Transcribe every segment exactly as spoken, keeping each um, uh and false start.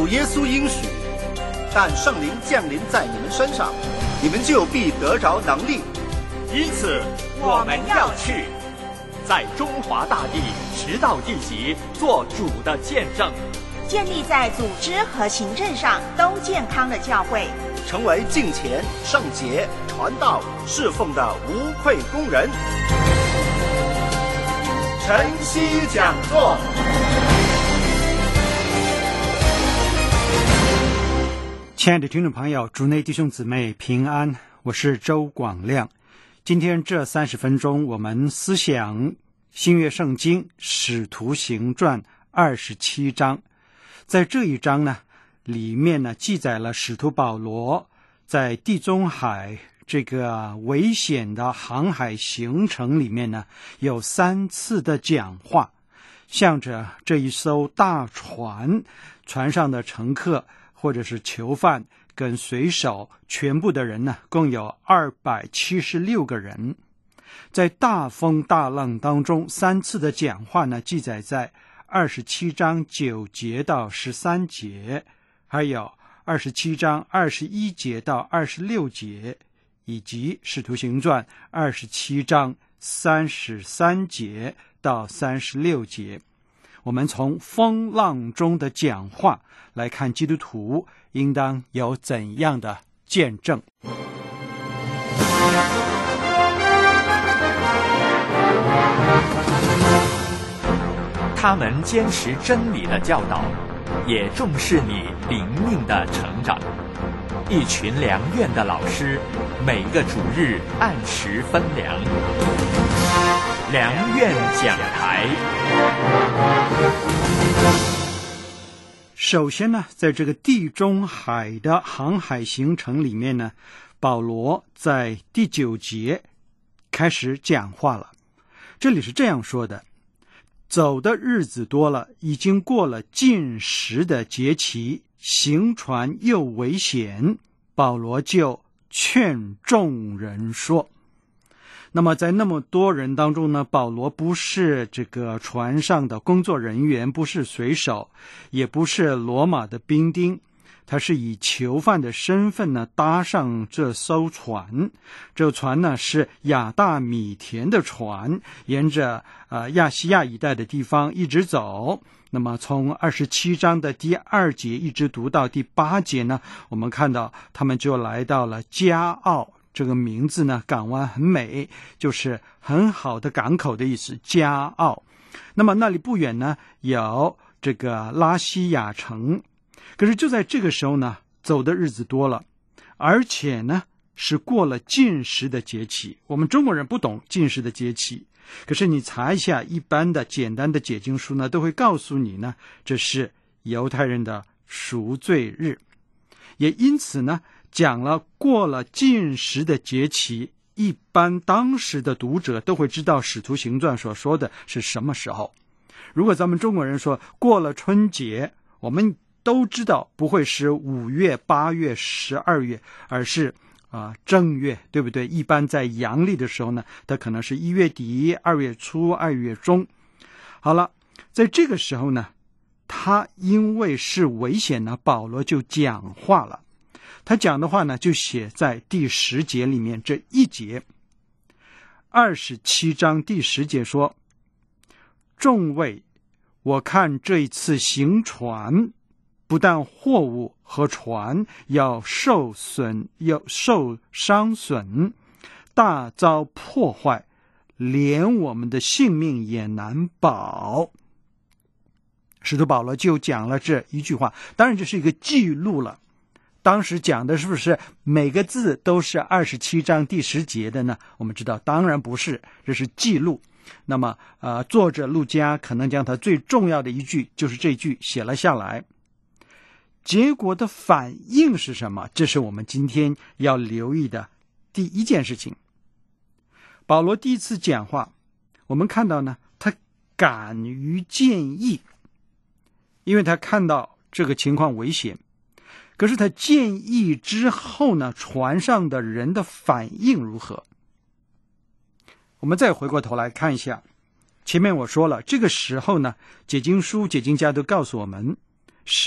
主耶稣应许，但圣灵降临在你们身上，你们就必得着能力。 因此，我们要去，在中华大地直到地极，做主的见证， 建立在组织和行政上都健康的教会， 成为敬虔、圣洁、传道、侍奉的无愧工人。晨曦讲座。 亲爱的听众朋友，主内弟兄姊妹平安，我是周广亮。今天这三十分钟，我们思想新约圣经使徒行传二十七章。在这一章呢，里面呢记载了使徒保罗在地中海这个危险的航海行程里面呢，有三次的讲话，向着这一艘大船，船上的乘客或者是囚犯跟水手，全部的人呢，共有二百七十六个人。在大风大浪当中，三次的讲话呢，记载在二十七章九节到十三节，还有二十七章二十一节到二十六节，以及使徒行传二十七章三十三节到三十六节。我们从风浪中的讲话来看基督徒应当有怎样的见证。 他们坚持真理的教导，也重视你灵命的成长。一群良院的老师，每个主日按时分粮。良院讲台。 首先呢，在这个地中海的航海行程里面呢，保罗在第九节开始讲话了。这里是这样说的：走的日子多了，已经过了禁食的节期，行船又危险，保罗就劝众人说。那么在那么多人当中呢，保罗不是这个船上的工作人员，不是水手，也不是罗马的兵丁，他是以囚犯的身份呢搭上这艘船。这船呢是亚大米田的船，沿着呃亚细亚一带的地方一直走。那么从二十七章的第二节一直读到第八节呢，我们看到他们就来到了加奥。这个名字呢，港湾很美，就是很好的港口的意思，加奥。那么那里不远呢，有这个拉西亚城。可是就在这个时候呢，走的日子多了，而且呢是过了禁食的节期。我们中国人不懂禁食的节期，可是你查一下一般的简单的解经书呢，都会告诉你呢，这是犹太人的赎罪日。也因此呢，讲了过了禁食的节期，一般当时的读者都会知道使徒行传所说的是什么时候。如果咱们中国人说过了春节，我们都知道不会是五月、八月、十二月，而是啊、呃、正月，对不对？一般在阳历的时候呢，它可能是一月底、二月初、二月中。好了，在这个时候呢，他因为是危险呢，保罗就讲话了。他讲的话呢，就写在第十节里面这一节。二十七章第十节说：众位，我看这一次行船，不但货物和船要受损，要受伤损，大遭破坏，连我们的性命也难保。使徒保罗就讲了这一句话，当然这是一个记录了。当时讲的是不是每个字都是二十七章第十节的呢？我们知道当然不是，这是记录。那么呃，作者路加可能将他最重要的一句就是这句写了下来。结果的反应是什么？这是我们今天要留意的第一件事情。保罗第一次讲话，我们看到呢，他敢于建议，因为他看到这个情况危险。可是他建议之后呢，船上的人的反应如何？我们再回过头来看一下，前面我说了，这个时候呢，解经书、解经家都告诉我们，是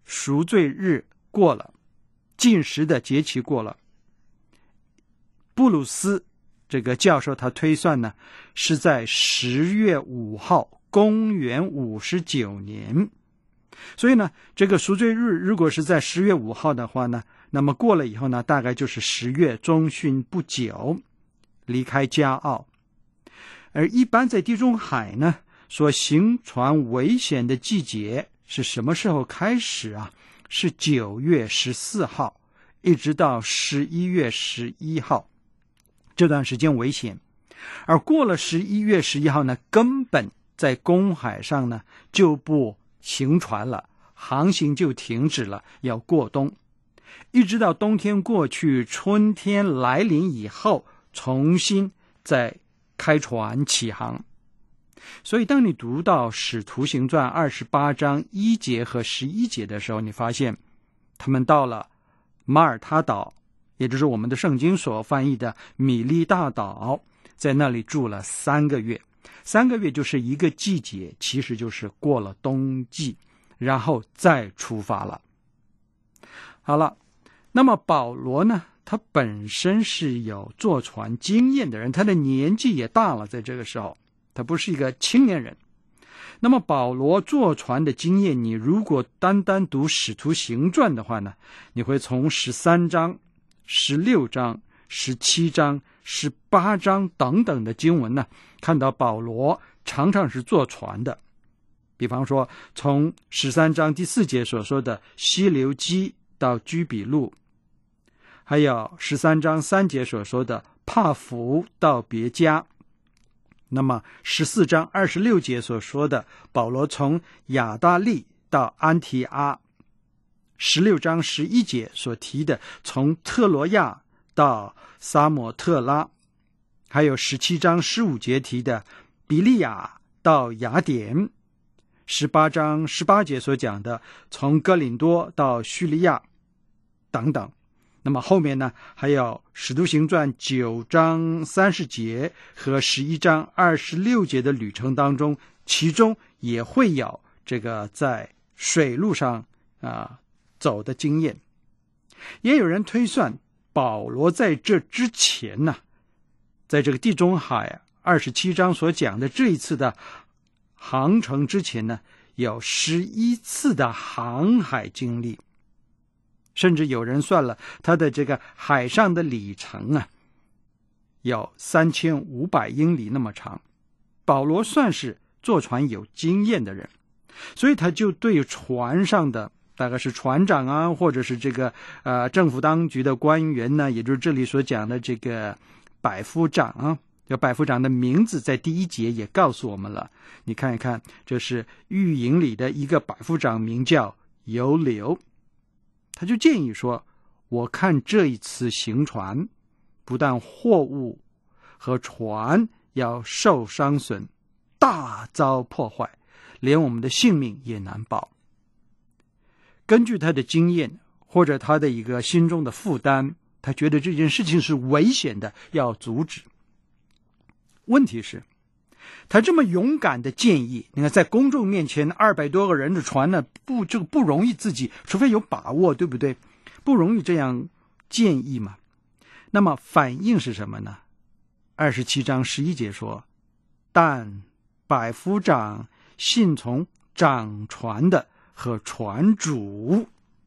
赎罪日过了，禁食的节期过了，布鲁斯这个教授他推算呢，是在十月五号，公元五十九年。所以呢，这个赎罪日如果是在十月五号的话呢，那么过了以后呢，大概就是十月中旬不久离开加奥。而一般在地中海呢，所行船危险的季节是什么时候开始啊？是九月十四号一直到十一月十一号，这段时间危险。而过了十一月十一号呢，根本在公海上呢就不行船了，航行就停止了，要过冬，一直到冬天过去，春天来临以后，重新再开船起航。所以当你读到使徒行传二十八章一节和十一节的时候，你发现他们到了马耳他岛，也就是我们的圣经所翻译的米利大岛，在那里住了三个月。三个月就是一个季节，其实就是过了冬季，然后再出发了。好了，那么保罗呢，他本身是有坐船经验的人，他的年纪也大了，在这个时候他不是一个青年人。那么保罗坐船的经验，你如果单单读使徒行传的话呢，你会从十三章、十六章、十七章、十八章等等的经文呢，看到保罗常常是坐船的。比方说从十三章第四节所说的西流基到居比路，还有十三章三节所说的帕福到别家，那么十四章二十六节所说的保罗从亚大利到安提阿，十六章十一节所提的从特罗亚到撒摩特拉，还有十七章十五节提的比利亚到雅典，十八章十八节所讲的从哥林多到叙利亚等等。那么后面呢，还有使徒行传九章三十节和十一章二十六节的旅程当中，其中也会有这个在水路上啊走的经验。也有人推算保罗在这之前呢，在这个地中海二十七章所讲的这一次的航程之前呢，有十一次的航海经历。甚至有人算了他的这个海上的里程啊，有三千五百英里那么长。保罗算是坐船有经验的人，所以他就对船上的大概是船长啊，或者是这个呃政府当局的官员呢，也就是这里所讲的这个百夫长啊，有百夫长的名字在第一节也告诉我们了。你看一看，这是御营里的一个百夫长，名叫尤留。他就建议说，我看这一次行船，不但货物和船要受伤损，大遭破坏，连我们的性命也难保。根据他的经验，或者他的一个心中的负担，他觉得这件事情是危险的，要阻止。问题是，他这么勇敢的建议，你看在公众面前二百多个人的船呢，不这个不容易自己，除非有把握，对不对？不容易这样建议嘛。那么反应是什么呢？二十七章十一节说，但百夫长信从掌船的和船主。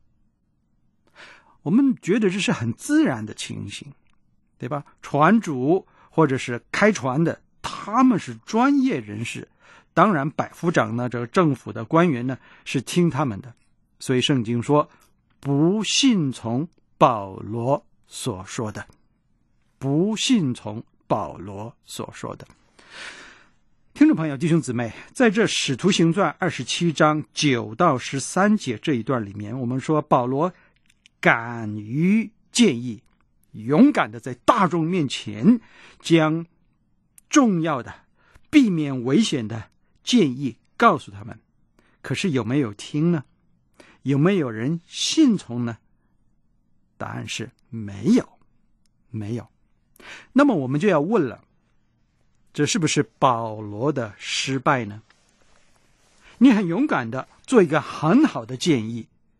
我们觉得这是很自然的情形，对吧？船主或者是开船的，他们是专业人士，当然百夫长呢，这个政府的官员呢是听他们的。所以圣经说，不信从保罗所说的，不信从保罗所说的。听众朋友弟兄姊妹，在这使徒行传二十七章九到十三节这一段里面，我们说保罗敢于建议，勇敢的在大众面前将重要的避免危险的建议告诉他们。可是有没有听呢？有没有人信从呢？答案是没有，没有。那么我们就要问了，这是不是保罗的失败呢？你很勇敢的做一个很好的建议，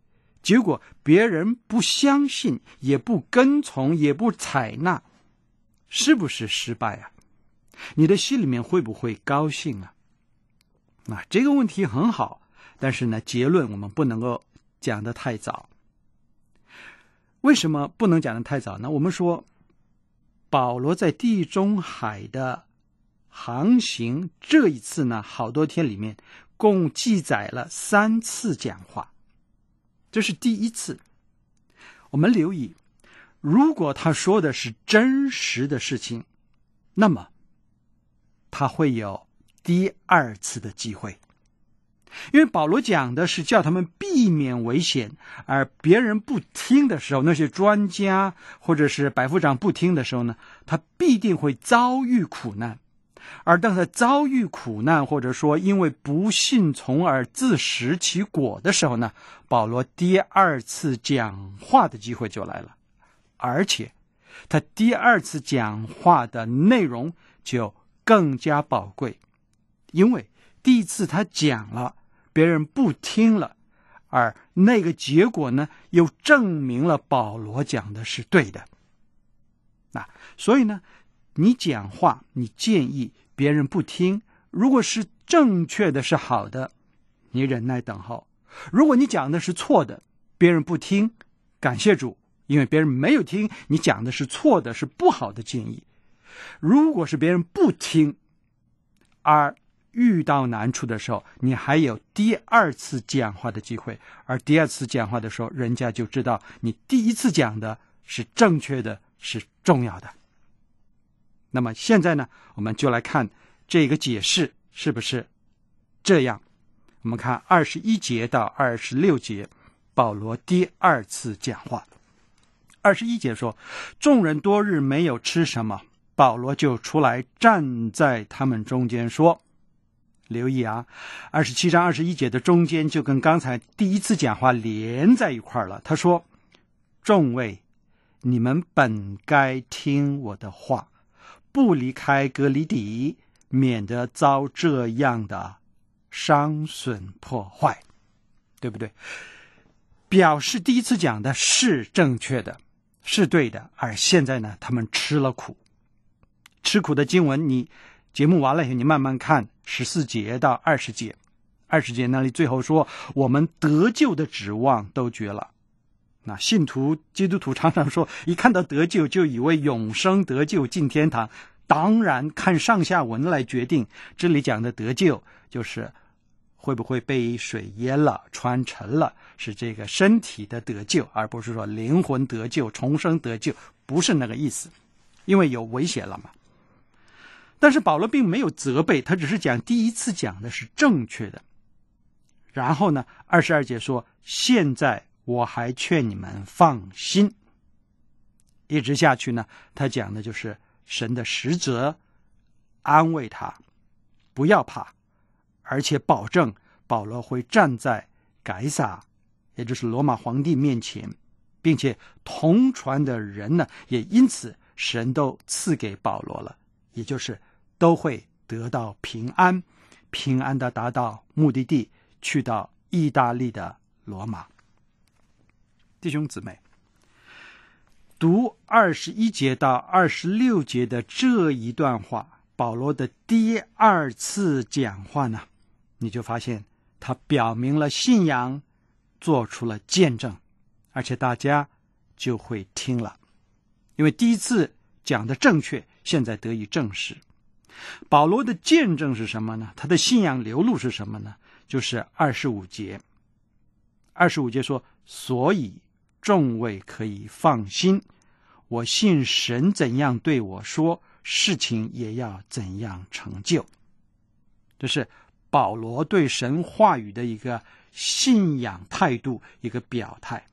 结果别人不相信，也不跟从，也不采纳，是不是失败啊？你的心里面会不会高兴啊？啊，这个问题很好，但是呢，结论我们不能够讲得太早。为什么不能讲得太早呢？我们说保罗在地中海的航行，这一次呢，好多天里面共记载了三次讲话，这是第一次。我们留意，如果他说的是真实的事情，那么他会有第二次的机会。因为保罗讲的是叫他们避免危险，而别人不听的时候，那些专家或者是百夫长不听的时候呢，他必定会遭遇苦难。而当他遭遇苦难，或者说因为不信从而自食其果的时候呢，保罗第二次讲话的机会就来了，而且他第二次讲话的内容就更加宝贵，因为第一次他讲了，别人不听了，而那个结果呢，又证明了保罗讲的是对的。那所以呢，你讲话，你建议别人不听，如果是正确的，是好的，你忍耐等候；如果你讲的是错的，别人不听，感谢主，因为别人没有听，你讲的是错的，是不好的建议。如果是别人不听，而遇到难处的时候，你还有第二次讲话的机会，而第二次讲话的时候，人家就知道你第一次讲的是正确的，是重要的。那么现在呢，我们就来看这个解释是不是这样。我们看二十一节到二十六节，保罗第二次讲话。二十一节说，众人多日没有吃什么，保罗就出来站在他们中间说，留意啊，二十七章二十一节的中间就跟刚才第一次讲话连在一块了。他说，众位，你们本该听我的话，不离开革哩底，免得遭这样的伤损破坏，对不对？表示第一次讲的是正确的，是对的，而现在呢，他们吃了苦。吃苦的经文，你节目完了以后，你慢慢看十四节到二十节。二十节那里最后说，我们得救的指望都绝了。那信徒基督徒常常说，一看到得救就以为永生得救进天堂，当然看上下文来决定。这里讲的得救就是会不会被水淹了穿沉了，是这个身体的得救，而不是说灵魂得救重生得救，不是那个意思，因为有危险了嘛。但是保罗并没有责备，他只是讲第一次讲的是正确的。然后呢，二十二节说，现在我还劝你们放心。一直下去呢，他讲的就是神的使者安慰他，不要怕，而且保证保罗会站在该撒，也就是罗马皇帝面前，并且同船的人呢，也因此神都赐给保罗了，也就是都会得到平安，平安的达到目的地，去到意大利的罗马。弟兄姊妹，读二十一节到二十六节的这一段话，保罗的第二次讲话呢，你就发现他表明了信仰，做出了见证，而且大家就会听了，因为第一次讲的正确，现在得以证实。保罗的见证是什么呢？他的信仰流露是什么呢？就是二十五节。二十五节说，所以众位可以放心，我信神怎样对我说，事情也要怎样成就。这是保罗对神话语的一个信仰态度，一个表态。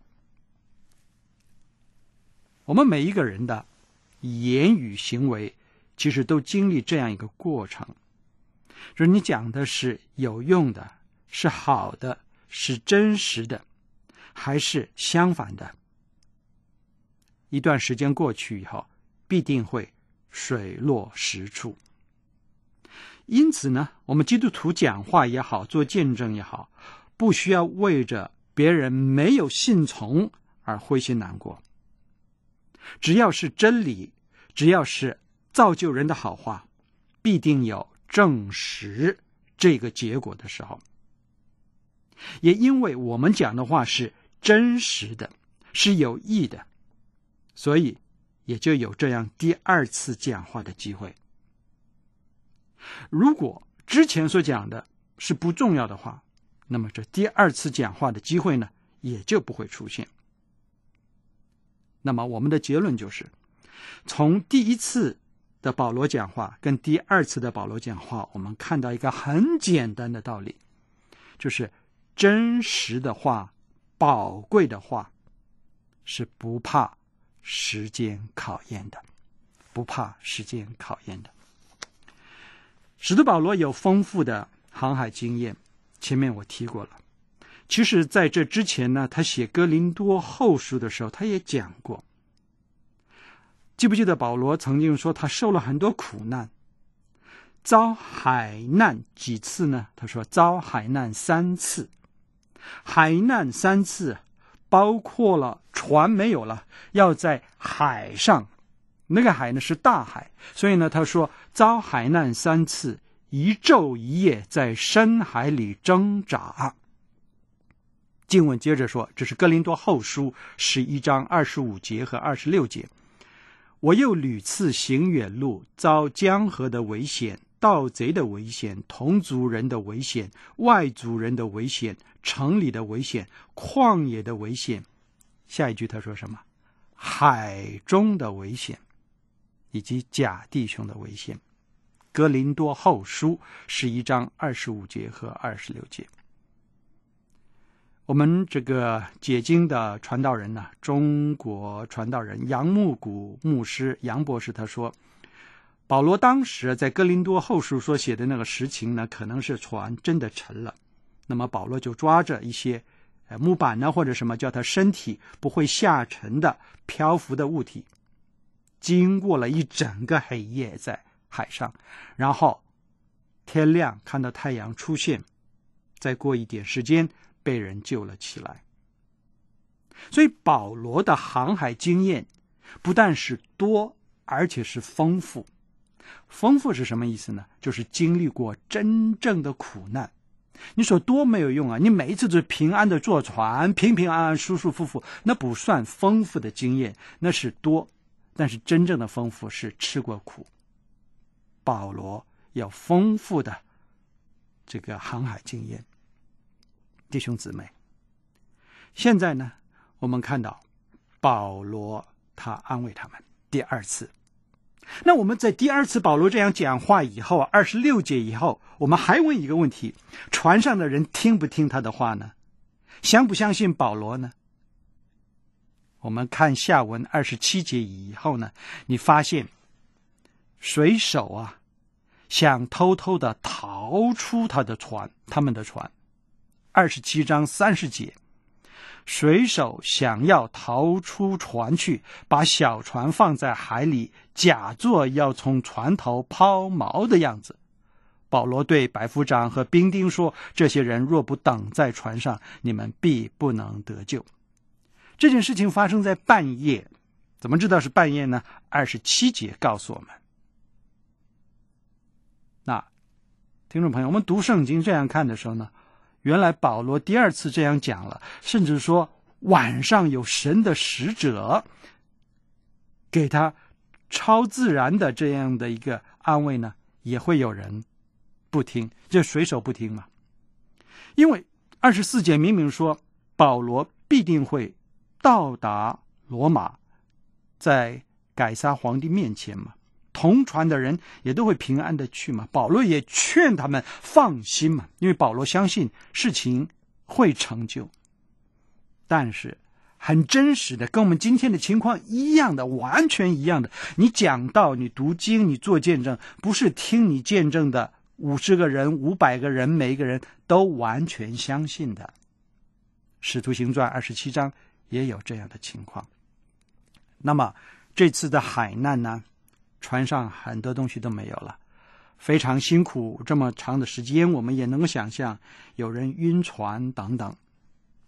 我们每一个人的言语行为其实都经历这样一个过程，就是你讲的是有用的，是好的，是真实的，还是相反的。一段时间过去以后，必定会水落石出。因此呢，我们基督徒讲话也好，做见证也好，不需要为着别人没有信从而灰心难过。只要是真理，只要是造就人的好话，必定有证实这个结果的时候。也因为我们讲的话是真实的，是有益的，所以也就有这样第二次讲话的机会。如果之前所讲的是不重要的话，那么这第二次讲话的机会呢，也就不会出现。那么我们的结论就是，从第一次的保罗讲话跟第二次的保罗讲话，我们看到一个很简单的道理，就是真实的话、宝贵的话是不怕时间考验的，不怕时间考验的。使徒保罗有丰富的航海经验，前面我提过了。其实在这之前呢，他写哥林多后书的时候，他也讲过。记不记得保罗曾经说他受了很多苦难，遭海难几次呢？他说遭海难三次。海难三次包括了船没有了，要在海上，那个海呢是大海，所以呢他说遭海难三次，一昼一夜在深海里挣扎。经文接着说，这是哥林多后书十一章二十五节和二十六节。我又屡次行远路，遭江河的危险、盗贼的危险、同族人的危险、外族人的危险、城里的危险、旷野的危险。下一句他说什么？海中的危险，以及假弟兄的危险。哥林多后书十一章二十五节和二十六节。我们这个解经的传道人呢、啊，中国传道人杨牧谷牧师杨博士他说，保罗当时在哥林多后书所写的那个实情呢，可能是船真的沉了，那么保罗就抓着一些呃木板呢或者什么，叫他身体不会下沉的漂浮的物体，经过了一整个黑夜在海上，然后天亮看到太阳出现，再过一点时间被人救了起来。所以保罗的航海经验不但是多，而且是丰富。丰富是什么意思呢？就是经历过真正的苦难。你说多没有用啊，你每一次都平安的坐船，平平安安舒舒服服，那不算丰富的经验，那是多。但是真正的丰富是吃过苦。保罗有丰富的这个航海经验。弟兄姊妹，现在呢，我们看到保罗他安慰他们第二次。那我们在第二次保罗这样讲话以后，二十六节以后，我们还问一个问题：船上的人听不听他的话呢？相不相信保罗呢？我们看下文二十七节以后呢，你发现水手啊想偷偷的逃出他的船，他们的船。二十七章三十节，水手想要逃出船去，把小船放在海里，假作要从船头抛锚的样子。保罗对百夫长和兵丁说，这些人若不等在船上，你们必不能得救。这件事情发生在半夜，怎么知道是半夜呢？二十七节告诉我们。那听众朋友，我们读圣经这样看的时候呢，原来保罗第二次这样讲了，甚至说晚上有神的使者给他超自然的这样的一个安慰呢，也会有人不听，这水手不听嘛。因为二十四节明明说保罗必定会到达罗马，在改撒皇帝面前嘛，同船的人也都会平安的去嘛。保罗也劝他们放心嘛，因为保罗相信事情会成就。但是很真实的，跟我们今天的情况一样的，完全一样的。你讲道，你读经，你做见证，不是听你见证的五十个人、五百个人，每一个人都完全相信的。使徒行传二十七章也有这样的情况。那么这次的海难呢，船上很多东西都没有了，非常辛苦，这么长的时间，我们也能够想象有人晕船等等。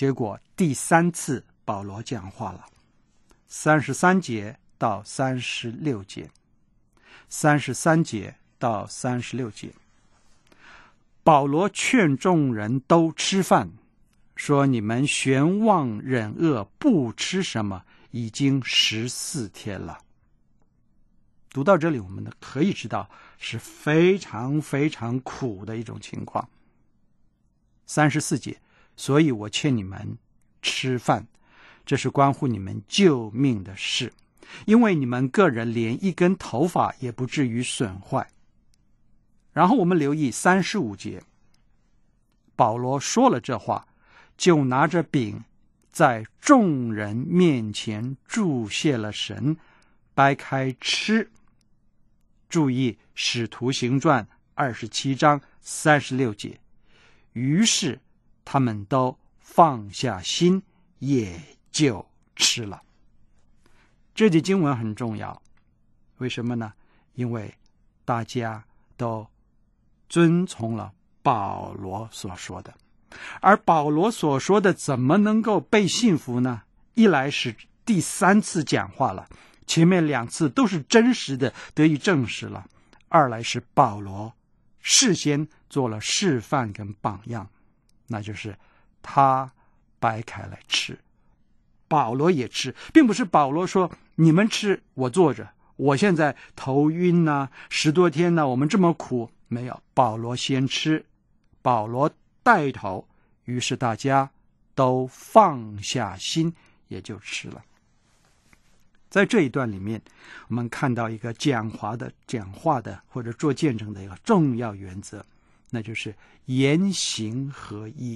结果第三次保罗讲话了，三十三节到三十六节，三十三节到三十六节，保罗劝众人都吃饭，说你们悬望忍饿，不吃什么，已经十四天了。读到这里，我们可以知道是非常非常苦的一种情况。三十四节，所以我劝你们吃饭，这是关乎你们救命的事，因为你们个人连一根头发也不至于损坏。然后我们留意三十五节，保罗说了这话，就拿着饼在众人面前祝谢了神，掰开吃。注意使徒行传二十七章三十六节，于是他们都放下心，也就吃了。这节经文很重要，为什么呢？因为大家都遵从了保罗所说的，而保罗所说的怎么能够被信服呢？一来是第三次讲话了，前面两次都是真实的得以证实了，二来是保罗事先做了示范跟榜样，那就是他掰开来吃，保罗也吃，并不是保罗说你们吃我坐着，我现在头晕啊，十多天呢，我们这么苦，没有，保罗先吃，保罗带头，于是大家都放下心，也就吃了。在这一段里面，我们看到一个讲话的讲话的或者做见证的一个重要原则，那就是言行合一。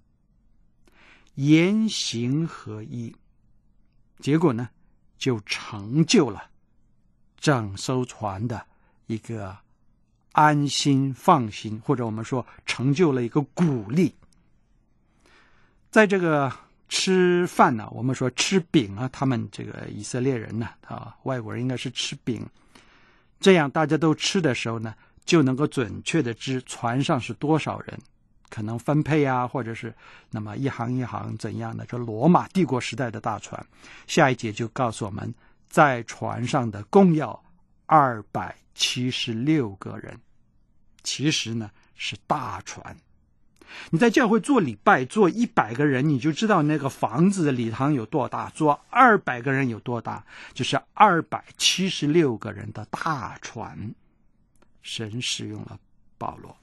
言行合一，结果呢，就成就了整艘船的一个安心放心，或者我们说成就了一个鼓励。在这个吃饭呢，我们说吃饼啊，他们这个以色列人呢，啊，外国人应该是吃饼，这样大家都吃的时候呢，就能够准确的知船上是多少人，可能分配啊，或者是那么一行一行怎样的。这罗马帝国时代的大船，下一节就告诉我们，在船上的共要二百七十六个人，其实呢是大船。你在教会做礼拜做一百个人，你就知道那个房子的礼堂有多大，做二百个人有多大，就是二百七十六个人的大船。神使用了保罗。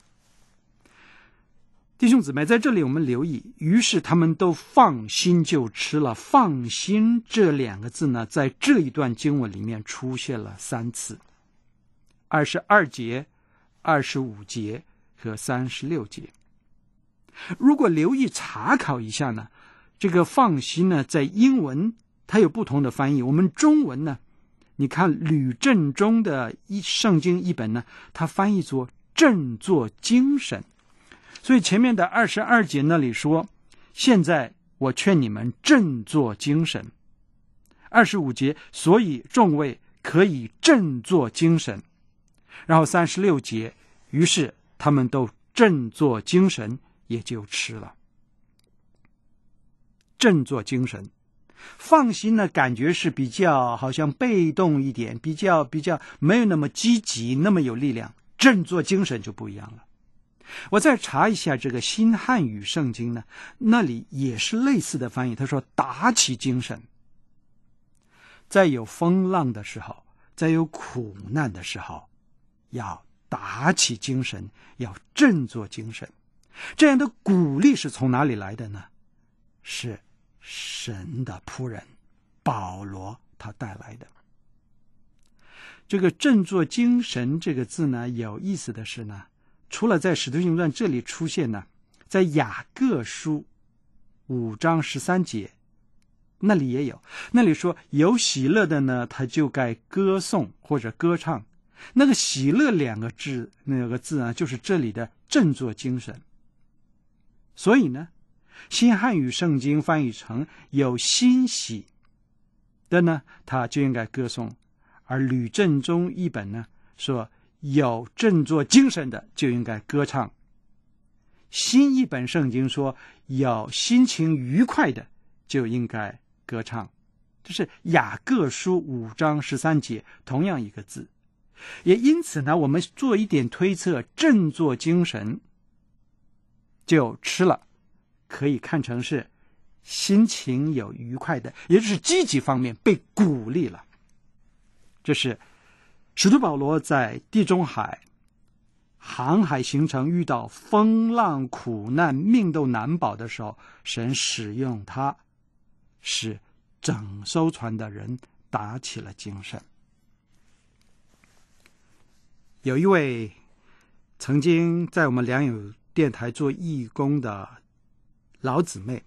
弟兄姊妹，在这里我们留意，于是他们都放心就吃了。放心这两个字呢，在这一段经文里面出现了三次，二十二节、二十五节和三十六节。如果留意查考一下呢，这个放心呢，在英文它有不同的翻译。我们中文呢，你看吕正中的一圣经译本呢，它翻译作振作精神。所以前面的二十二节那里说，现在我劝你们振作精神。二十五节，所以众位可以振作精神。然后三十六节，于是他们都振作精神，也就吃了。振作精神，放心呢，感觉是比较好像被动一点，比较比较没有那么积极，那么有力量。振作精神就不一样了。我再查一下这个新汉语圣经呢，那里也是类似的翻译，他说打起精神。在有风浪的时候，在有苦难的时候，要打起精神，要振作精神。这样的鼓励是从哪里来的呢？是神的仆人保罗他带来的。这个振作精神这个字呢，有意思的是呢，除了在使徒行传这里出现呢，在雅各书五章十三节那里也有，那里说有喜乐的呢，他就该歌颂或者歌唱。那个喜乐两个字那个字啊，就是这里的振作精神。所以呢，新汉语圣经翻译成有欣喜的呢，他就应该歌颂；而吕正中译本呢说有振作精神的就应该歌唱。 新译本圣经说，有心情愉快的就应该歌唱。这是雅各书五章十三节，同样一个字。也因此呢，我们做一点推测，振作精神就吃了，可以看成是心情有愉快的，也就是积极方面被鼓励了。这是使徒保罗在地中海航海行程遇到风浪苦难命都难保的时候，神使用他，使整艘船的人打起了精神。有一位曾经在我们良友电台做义工的老姊妹，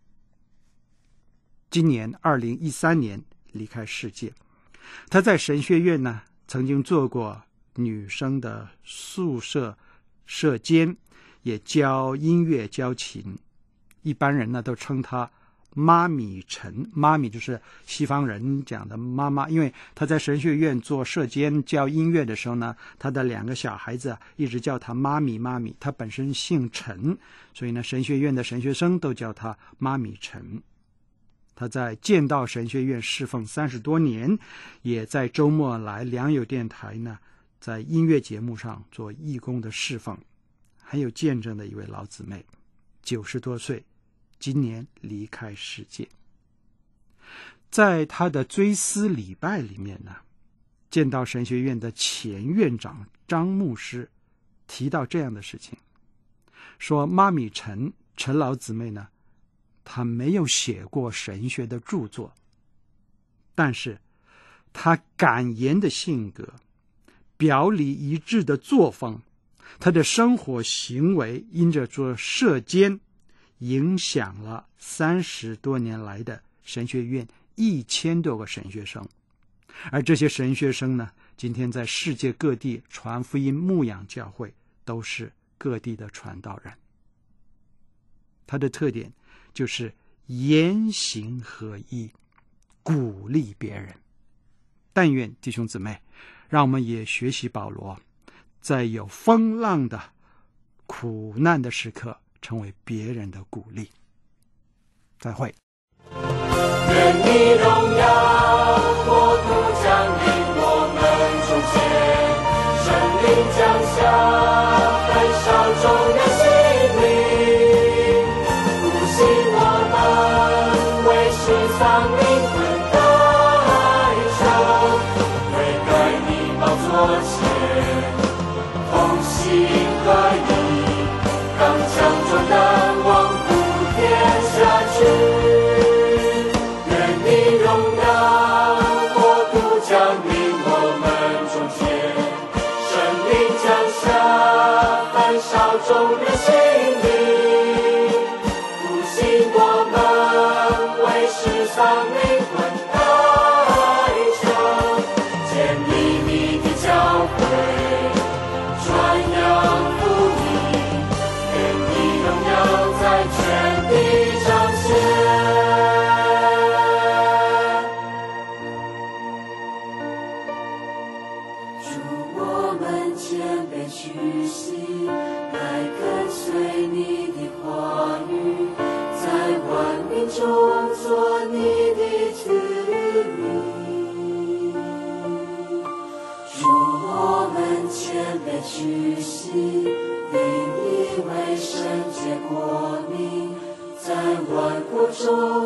今年二零一三年离开世界。她在神学院呢，曾经做过女生的宿舍舍监，也教音乐教琴，一般人呢都称她妈咪陈。妈咪就是西方人讲的妈妈，因为她在神学院做舍监教音乐的时候呢，她的两个小孩子一直叫她妈咪妈咪，她本身姓陈，所以呢神学院的神学生都叫她妈咪陈。他在建道神学院侍奉三十多年，也在周末来良友电台呢，在音乐节目上做义工的侍奉，很有见证的一位老姊妹，九十多岁，今年离开世界。在他的追思礼拜里面呢，建道神学院的前院长张牧师提到这样的事情，说妈咪陈陈老姊妹呢，他没有写过神学的著作，但是他敢言的性格，表里一致的作风，他的生活行为因着做舍监，影响了三十多年来的神学院一千多个神学生。而这些神学生呢，今天在世界各地传福音牧养教会，都是各地的传道人。他的特点就是言行合一，鼓励别人。但愿弟兄姊妹，让我们也学习保罗，在有风浪的苦难的时刻，成为别人的鼓励。再会。 愿你荣耀国度降临我们中间，圣灵降下，焚烧众人心灵，复兴我们为世上灵魂代求，悔改你宝座前，同心合一，刚强壮胆，往普天下去。众人心灵，复兴我们为世上灵魂代求，建立你的教会，传扬福音，愿你荣耀在全地彰显。祝我们谦卑屈膝，来跟随你的话语，在万民中做你的子民。祝我们谦卑屈膝，引以为圣洁国民，在万国中